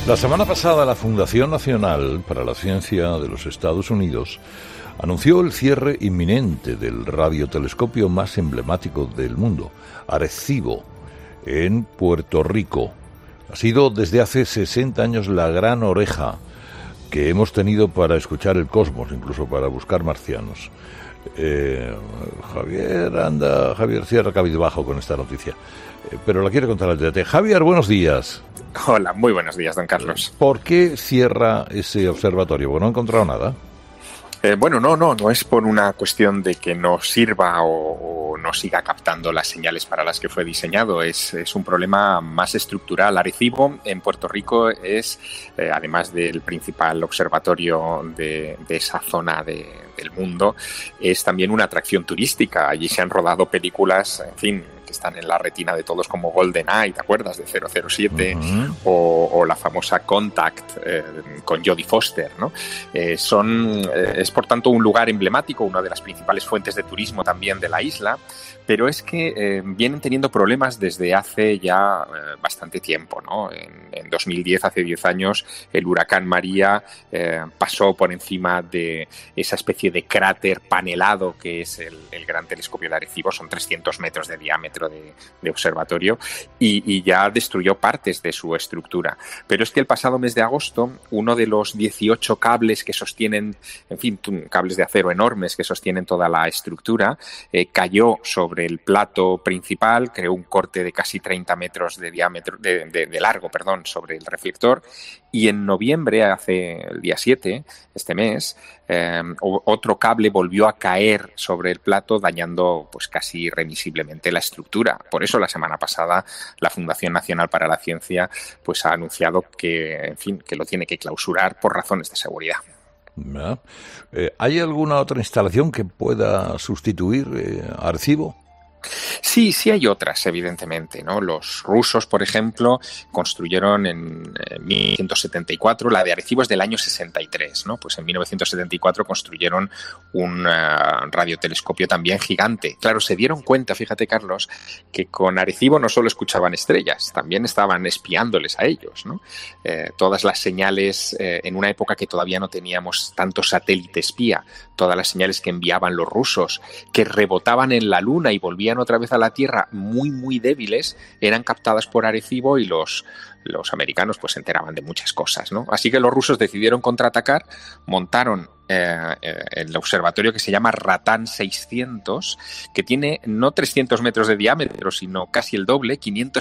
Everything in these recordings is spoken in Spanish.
La semana pasada, la Fundación Nacional para la Ciencia de los Estados Unidos anunció el cierre inminente del radiotelescopio más emblemático del mundo, Arecibo, en Puerto Rico. Ha sido desde hace 60 años la gran oreja que hemos tenido para escuchar el cosmos, incluso para buscar marcianos. Javier cierra cabizbajo con esta noticia, pero la quiere contar al DT. Javier, buenos días. Hola, muy buenos días, don Carlos. ¿Por qué cierra ese observatorio? Porque no ha encontrado nada. Bueno, no es por una cuestión de que no sirva o no siga captando las señales para las que fue diseñado. Es un problema más estructural. Arecibo, en Puerto Rico, es, además del principal observatorio de esa zona del mundo, es también una atracción turística. Allí se han rodado películas, en fin, que están en la retina de todos, como GoldenEye, ¿te acuerdas? De 007, o la famosa Contact con Jodie Foster, ¿no? Es por tanto un lugar emblemático, una de las principales fuentes de turismo también de la isla, pero es que vienen teniendo problemas desde hace ya bastante tiempo, ¿no? En 2010, hace 10 años, el huracán María pasó por encima de esa especie de cráter panelado que es el Gran Telescopio de Arecibo. Son 300 metros de diámetro de observatorio y ya destruyó partes de su estructura. Pero es que el pasado mes de agosto, uno de los 18 cables que sostienen, en fin, cables de acero enormes que sostienen toda la estructura, cayó sobre el plato principal, creó un corte de casi 30 metros de diámetro, de largo, sobre el reflector, y en noviembre, hace el día 7, este mes, otro cable volvió a caer sobre el plato, dañando pues casi irremisiblemente la estructura. Por eso la semana pasada la Fundación Nacional para la Ciencia pues ha anunciado que, en fin, que lo tiene que clausurar por razones de seguridad. ¿Hay alguna otra instalación que pueda sustituir Arecibo? Sí hay otras, evidentemente, ¿no? Los rusos, por ejemplo, construyeron en 1974, la de Arecibo es del año 63, ¿no? Pues en 1974 construyeron un radiotelescopio también gigante. Claro, se dieron cuenta, fíjate, Carlos, que con Arecibo no solo escuchaban estrellas, también estaban espiándoles a ellos, ¿no? Todas las señales, en una época que todavía no teníamos tanto satélite espía, todas las señales que enviaban los rusos, que rebotaban en la Luna y volvían otra vez a la Tierra muy débiles, eran captadas por Arecibo y los americanos pues se enteraban de muchas cosas, ¿no? Así que los rusos decidieron contraatacar, montaron el observatorio que se llama Ratán 600, que tiene no 300 metros de diámetro, sino casi el doble,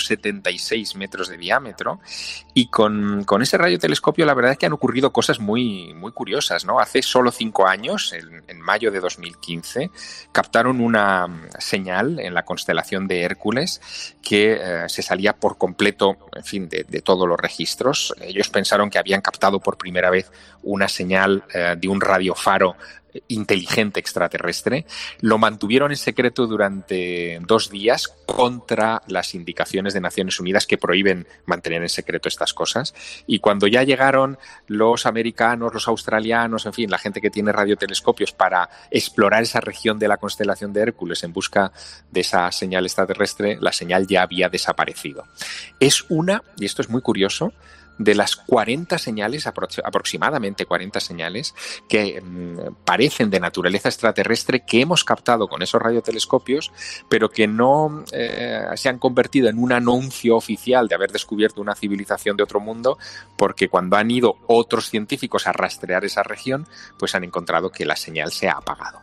576 metros de diámetro, y con ese radiotelescopio la verdad es que han ocurrido cosas muy curiosas, ¿no? Hace solo 5 años, en mayo de 2015, captaron una señal en la constelación de Hércules que se salía por completo, en fin, de todos los registros. Ellos pensaron que habían captado por primera vez una señal de un radiofaro inteligente extraterrestre. Lo mantuvieron en secreto durante 2 días contra las indicaciones de Naciones Unidas que prohíben mantener en secreto estas cosas. Y cuando ya llegaron los americanos, los australianos, en fin, la gente que tiene radiotelescopios para explorar esa región de la constelación de Hércules en busca de esa señal extraterrestre, la señal ya había desaparecido. Es una, y esto es muy curioso, de las 40 señales, aproximadamente 40 señales, que parecen de naturaleza extraterrestre que hemos captado con esos radiotelescopios, pero que no se han convertido en un anuncio oficial de haber descubierto una civilización de otro mundo, porque cuando han ido otros científicos a rastrear esa región, pues han encontrado que la señal se ha apagado.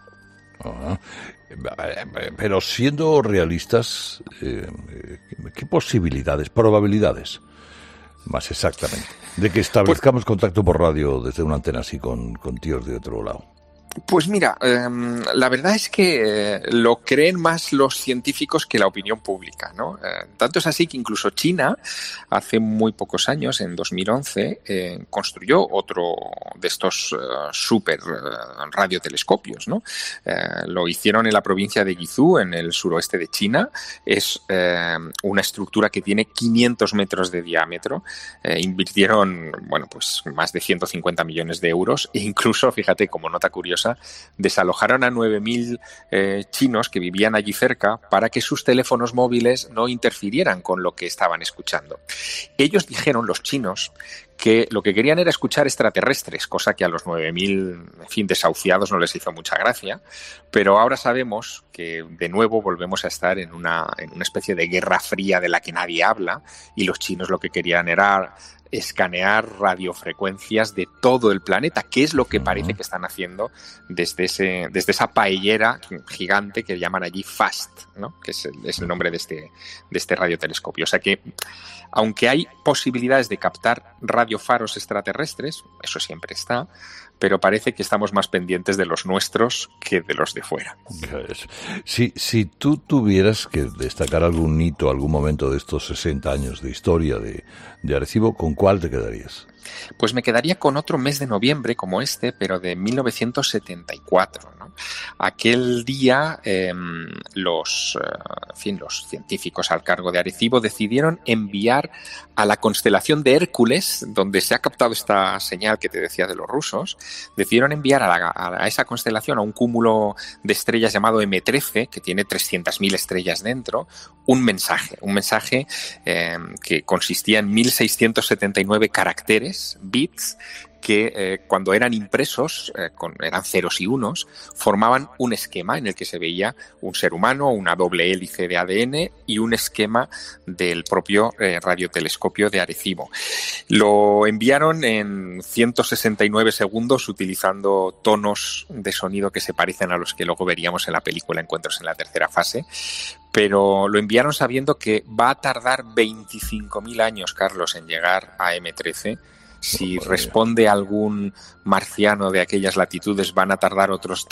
Pero siendo realistas, ¿qué posibilidades, probabilidades, más exactamente, de que establezcamos contacto por radio desde una antena así con tíos de otro lado? Pues mira, la verdad es que lo creen más los científicos que la opinión pública, ¿no? Tanto es así que incluso China, hace muy pocos años, en 2011, construyó otro de estos super radiotelescopios, ¿no? Lo hicieron en la provincia de Guizhou, en el suroeste de China. Es una estructura que tiene 500 metros de diámetro. Invirtieron, bueno, pues más de 150 millones de euros e incluso, fíjate, como nota curiosa, desalojaron a 9.000 chinos que vivían allí cerca para que sus teléfonos móviles no interfirieran con lo que estaban escuchando. Ellos dijeron, los chinos, que lo que querían era escuchar extraterrestres, cosa que a los 9.000, en fin, desahuciados no les hizo mucha gracia, pero ahora sabemos que de nuevo volvemos a estar en una especie de guerra fría de la que nadie habla, y los chinos lo que querían era escanear radiofrecuencias de todo el planeta, que es lo que parece que están haciendo desde esa paellera gigante que llaman allí FAST, ¿no? Que es el nombre de este radiotelescopio. O sea que, aunque hay posibilidades de captar radiofaros extraterrestres, eso siempre está, pero parece que estamos más pendientes de los nuestros que de los de fuera. Si tú tuvieras que destacar algún hito, algún momento de estos 60 años de historia de Arecibo, ¿con cuál te quedarías? Pues me quedaría con otro mes de noviembre como este, pero de 1974, ¿no? Aquel día los científicos al cargo de Arecibo decidieron enviar a la constelación de Hércules, donde se ha captado esta señal que te decía de los rusos, decidieron enviar a esa constelación, a un cúmulo de estrellas llamado M13, que tiene 300.000 estrellas dentro, un mensaje que consistía en 1.679 caracteres, bits, que cuando eran impresos, eran ceros y unos, formaban un esquema en el que se veía un ser humano, una doble hélice de ADN y un esquema del propio radiotelescopio de Arecibo. Lo enviaron en 169 segundos utilizando tonos de sonido que se parecen a los que luego veríamos en la película Encuentros en la tercera fase, pero lo enviaron sabiendo que va a tardar 25.000 años, Carlos, en llegar a M13. Si responde algún marciano de aquellas latitudes, van a tardar otros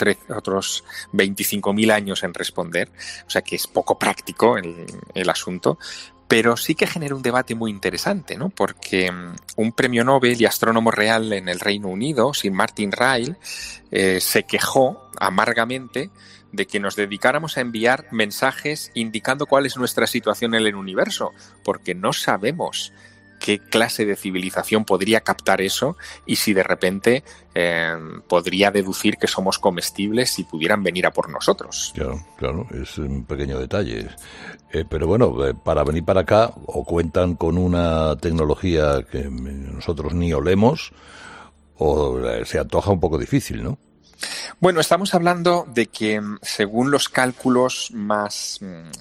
25.000 años en responder. O sea que es poco práctico el asunto. Pero sí que genera un debate muy interesante, ¿no? Porque un premio Nobel y astrónomo real en el Reino Unido, Sir Martin Ryle, se quejó amargamente de que nos dedicáramos a enviar mensajes indicando cuál es nuestra situación en el universo, porque no sabemos qué clase de civilización podría captar eso y si de repente podría deducir que somos comestibles y pudieran venir a por nosotros. Claro, es un pequeño detalle. Pero bueno, para venir para acá o cuentan con una tecnología que nosotros ni olemos o se antoja un poco difícil, ¿no? Bueno, estamos hablando de que según los cálculos más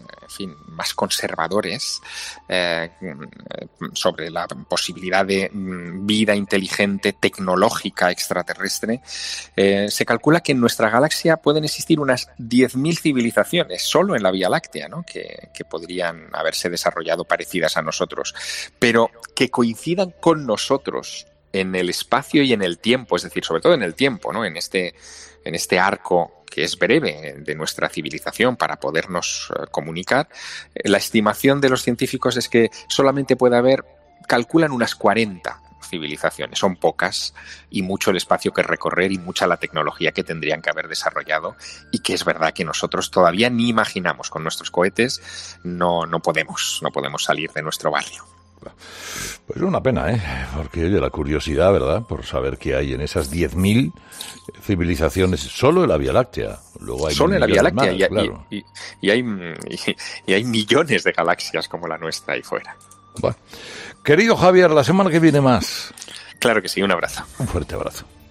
conservadores sobre la posibilidad de vida inteligente, tecnológica, extraterrestre, se calcula que en nuestra galaxia pueden existir unas 10.000 civilizaciones solo en la Vía Láctea, ¿no? que podrían haberse desarrollado parecidas a nosotros, pero que coincidan con nosotros en el espacio y en el tiempo, es decir, sobre todo en el tiempo, ¿no? En este arco que es breve de nuestra civilización para podernos comunicar, la estimación de los científicos es que solamente puede haber, calculan unas 40 civilizaciones, son pocas y mucho el espacio que recorrer y mucha la tecnología que tendrían que haber desarrollado y que es verdad que nosotros todavía ni imaginamos con nuestros cohetes, no podemos salir de nuestro barrio. Pues es una pena, porque oye, la curiosidad, ¿verdad?, por saber qué hay en esas 10.000 civilizaciones solo en la Vía Láctea. Luego hay solo en la Vía Láctea más, claro. y hay millones de galaxias como la nuestra ahí fuera. Bueno, querido Javier, la semana que viene más. Claro que sí, un abrazo. Un fuerte abrazo.